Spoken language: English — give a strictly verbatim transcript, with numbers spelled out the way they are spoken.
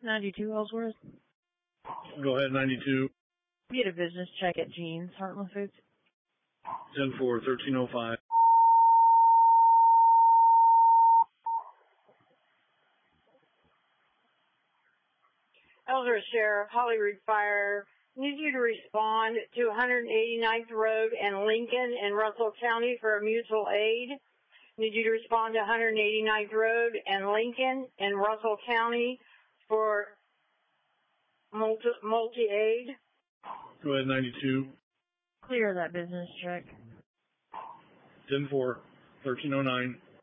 ninety-two Ellsworth. Go ahead, ninety-two. We had a business check at Jean's, Heartland Foods. ten four, thirteen oh five. Ellsworth Sheriff, Hollywood Fire, need you to respond to one hundred eighty-ninth Road and Lincoln in Russell County for a mutual aid. Need you to respond to one hundred eighty-ninth Road and Lincoln in Russell County for multi, multi-aid. Go ahead, ninety-two. Clear that business check. ten four, thirteen oh nine.